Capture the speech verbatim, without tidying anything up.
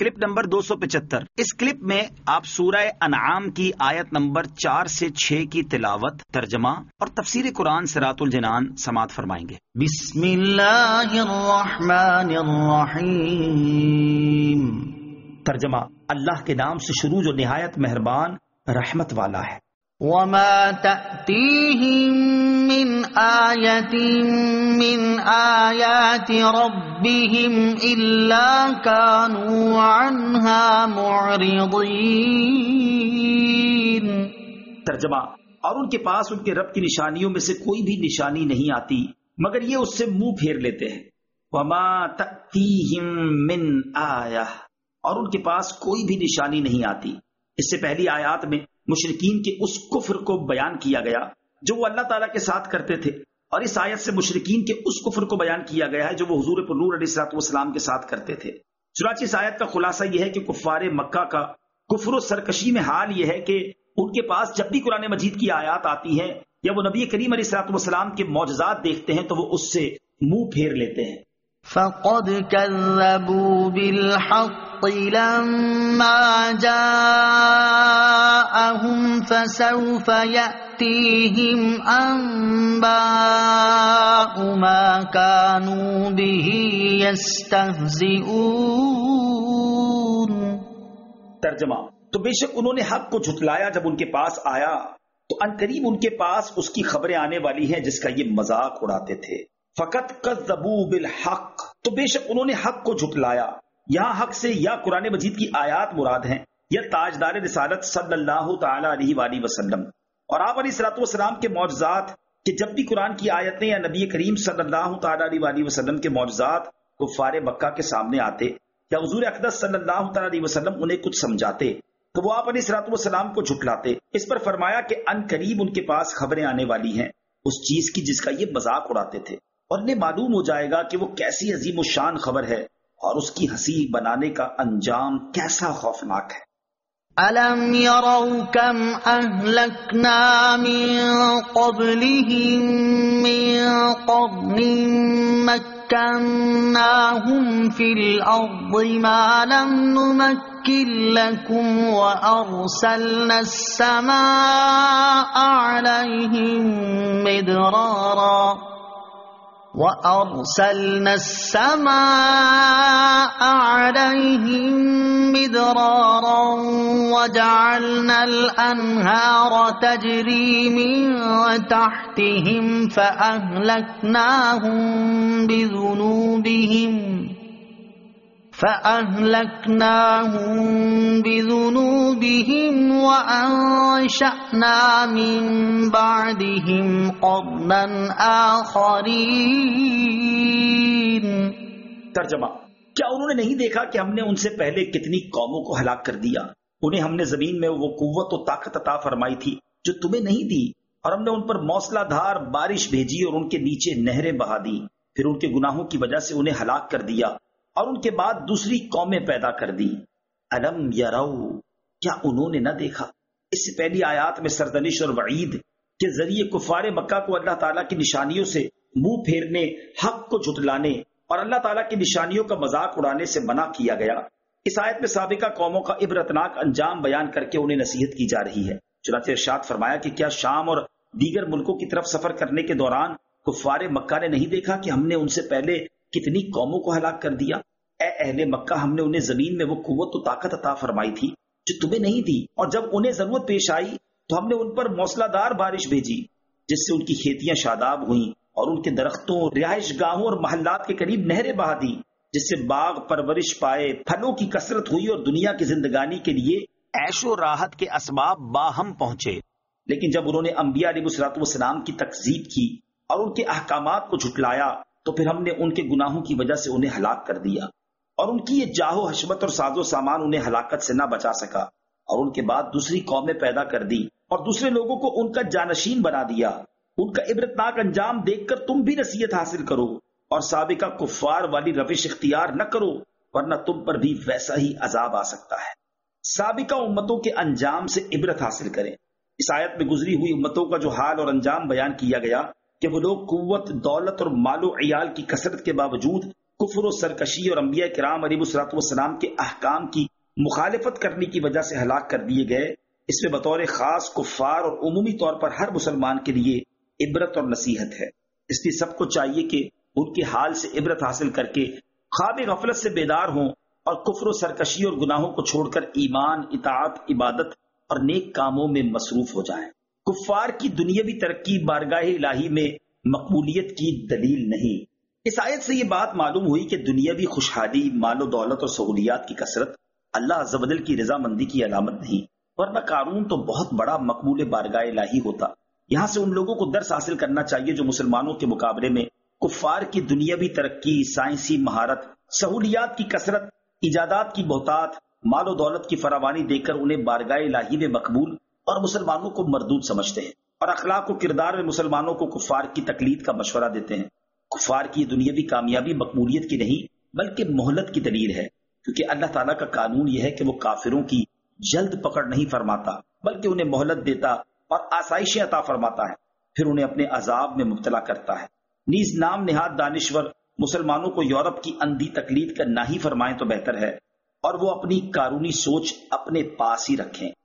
Clip number دو سو پچہتر۔ اس clip میں آپ سورہ انعام کی آیت نمبر چار سے چھ کی تلاوت، ترجمہ اور تفسیر قرآن صراط الجنان سماعت فرمائیں گے۔ بسم اللہ الرحمن الرحیم۔ ترجمہ، اللہ کے نام سے شروع جو نہایت مہربان رحمت والا ہے۔ وما تأتیہم من آیت من آیات ربهم الا كانوا عنها معرضین۔ ترجمہ، اور ان کے پاس ان کے رب کی نشانیوں میں سے کوئی بھی نشانی نہیں آتی مگر یہ اس سے منہ پھیر لیتے ہیں۔ وما تأتیہم من آیہ، اور ان کے پاس کوئی بھی نشانی نہیں آتی۔ اس سے پہلی آیات میں مشرکین کے اس کفر کو بیان کیا گیا جو وہ اللہ تعالیٰ کے ساتھ کرتے تھے، اور اس آیت سے مشرکین کے اس کفر کو بیان کیا گیا ہے جو وہ حضور پر نور علیہ الصلوۃ والسلام کے ساتھ کرتے تھے۔ چنانچہ اس آیت کا خلاصہ یہ ہے کہ کفار مکہ کا کفر و سرکشی میں حال یہ ہے کہ ان کے پاس جب بھی قرآن مجید کی آیات آتی ہیں یا وہ نبی کریم علیہ الصلوۃ والسلام کے معجزات دیکھتے ہیں تو وہ اس سے منہ پھیر لیتے ہیں۔ فقد كذبوا بالحق لما جاءهم فسوف يأتيهم أنباء ما كانوا به يستهزئون۔ ترجمہ، تو بے شک انہوں نے حق کو جھٹلایا جب ان کے پاس آیا تو عنقریب ان کے پاس اس کی خبریں آنے والی ہیں جس کا یہ مذاق اڑاتے تھے۔ فقط کذبوا بالحق، تو بے شک انہوں نے حق کو جھٹلایا۔ یہاں حق سے یا قرآن مجید کی آیات مراد ہیں یا تاجدار رسالت صلی اللہ تعالی علیہ وآلہ وسلم اور آپ علیہ الصلوۃ والسلام کے معجزات، کہ جب بھی قرآن کی آیتیں یا نبی کریم صلی اللہ تعالی علیہ وآلہ وسلم کے معجزات کفار مکہ کے سامنے آتے یا حضور اقدس صلی اللہ تعالی علیہ وسلم انہیں کچھ سمجھاتے تو وہ آپ علیہ الصلوۃ والسلام کو جھٹلاتے۔ اس پر فرمایا کہ ان قریب ان کے پاس خبریں آنے والی ہیں اس چیز کی جس کا یہ مذاق اڑاتے تھے، اور انہیں معلوم ہو جائے گا کہ وہ کیسی عظیم الشان خبر ہے اور اس کی ہنسی بنانے کا انجام کیسا خوفناک ہے۔ أَلَمْ يَرَوْا كَمْ أَهْلَكْنَا مِن قَبْلِهِم مِّن قَرْنٍ مَّكَّنَّاهُمْ فِي الْأَرْضِ مَا لَمْ نُمَكِّن لَّكُمْ وَأَرْسَلْنَا السَّمَاءَ عَلَيْهِم مِّدْرَارًا وَأَرْسَلْنَا السَّمَاءَ عَلَيْهِم مِّدْرَارًا وَجَعَلْنَا الْأَنْهَارَ تَجْرِي مِن تَحْتِهِمْ فَأَهْلَكْنَاهُم بِذُنُوبِهِمْ فَأَهْلَكْنَاهُم بِذُنُوبِهِمْ وَأَنشَأْنَا مِن بَعْدِهِمْ قَرْنًا آخَرِينَ۔ ترجمہ، کیا انہوں نے نہیں دیکھا کہ ہم نے ان سے پہلے کتنی قوموں کو ہلاک کر دیا؟ انہیں ہم نے زمین میں وہ قوت و طاقت عطا فرمائی تھی جو تمہیں نہیں دی، اور ہم نے ان پر موسلا دھار بارش بھیجی اور ان کے نیچے نہریں بہا دی، پھر ان کے گناہوں کی وجہ سے انہیں ہلاک کر دیا اور ان کے بعد دوسری قومیں پیدا کر دی۔ الم یرو، کیا انہوں نے نہ دیکھا؟ اس سے پہلی آیات میں سرزنش اور وعید کے ذریعے کفار مکہ کو اللہ تعالیٰ کی نشانیوں سے منہ پھیرنے، حق کو جھٹلانے اور اللہ تعالیٰ کی نشانیوں کا مذاق اڑانے سے منع کیا گیا۔ اس آیت میں سابقہ قوموں کا عبرتناک انجام بیان کر کے انہیں نصیحت کی جا رہی ہے۔ چنانچہ ارشاد فرمایا کہ کیا شام اور دیگر ملکوں کی طرف سفر کرنے کے دوران کفار مکہ نے نہیں دیکھا کہ ہم نے ان سے پہلے کتنی قوموں کو ہلاک کر دیا؟ اے اہل مکہ، ہم نے انہیں زمین میں وہ قوت و طاقت عطا فرمائی تھی جو تمہیں نہیں دی، اور جب انہیں ضرورت پیش آئی تو ہم نے ان پر موسلا دار بارش بھیجی جس سے ان کی کھیتیاں شاداب ہوئیں اور ان کے درختوں، رہائش گاہوں اور محلات کے قریب نہریں بہا دی، جس سے باغ پرورش پائے، پھلوں کی کثرت ہوئی اور دنیا کی زندگانی کے لیے عیش و راحت کے اسباب باہم پہنچے۔ لیکن جب انہوں نے انبیاء علیہ الصلوۃ والسلام کی تکذیب کی اور ان کے احکامات کو جھٹلایا تو پھر ہم نے ان کے گناہوں کی وجہ سے انہیں ہلاک کر دیا، اور ان کی یہ جاہ و حشمت اور ساز و سامان انہیں ہلاکت سے نہ بچا سکا، اور ان کے بعد دوسری قومیں پیدا کر دی اور دوسرے لوگوں کو ان کا جانشین بنا دیا۔ ان کا عبرتناک انجام دیکھ کر تم بھی نصیحت حاصل کرو اور سابقہ کفار والی روش اختیار نہ کرو، ورنہ تم پر بھی ویسا ہی عذاب آ سکتا ہے۔ سابقہ امتوں کے انجام سے عبرت حاصل کریں۔ اس آیت میں گزری ہوئی امتوں کا جو حال اور انجام بیان کیا گیا کہ وہ لوگ قوت، دولت اور مال و عیال کی کثرت کے باوجود کفر و سرکشی اور انبیاء کرام علیہ الصلوۃ والسلام کے احکام کی مخالفت کرنے کی وجہ سے ہلاک کر دیے گئے، اس میں بطور خاص کفار اور عمومی طور پر ہر مسلمان کے لیے عبرت اور نصیحت ہے۔ اس لیے سب کو چاہیے کہ ان کے حال سے عبرت حاصل کر کے خواب غفلت سے بیدار ہوں اور کفر و سرکشی اور گناہوں کو چھوڑ کر ایمان، اطاعت، عبادت اور نیک کاموں میں مصروف ہو جائیں۔ کفار کی دنیاوی ترقی بارگاہ الہی میں مقبولیت کی دلیل نہیں۔ اس آیت سے یہ بات معلوم ہوئی کہ دنیاوی خوشحالی، مال و دولت اور سہولیات کی کثرت اللہ عز و جل کی رضامندی کی علامت نہیں، ورنہ قارون تو بہت بڑا مقبول بارگاہ الہی ہوتا۔ یہاں سے ان لوگوں کو درس حاصل کرنا چاہیے جو مسلمانوں کے مقابلے میں کفار کی دنیاوی ترقی، سائنسی مہارت، سہولیات کی کثرت، ایجادات کی بہتات، مال و دولت کی فراوانی دے کر انہیں بارگاہ الہی میں مقبول اور مسلمانوں کو مردود سمجھتے ہیں، اور اخلاق و کردار میں مسلمانوں کو کفار کی تقلید کا مشورہ دیتے ہیں۔ کفار کی دنیاوی کامیابی مقبولیت کی نہیں بلکہ مہلت کی دلیل ہے، کیونکہ اللہ تعالیٰ کا قانون یہ ہے کہ وہ کافروں کی جلد پکڑ نہیں فرماتا بلکہ انہیں مہلت دیتا اور آسائشیں عطا فرماتا ہے، پھر انہیں اپنے عذاب میں مبتلا کرتا ہے۔ نیز نام نہاد دانشور مسلمانوں کو یورپ کی اندھی تقلید کا نہ ہی فرمائیں تو بہتر ہے، اور وہ اپنی قارونی سوچ اپنے پاس ہی رکھیں۔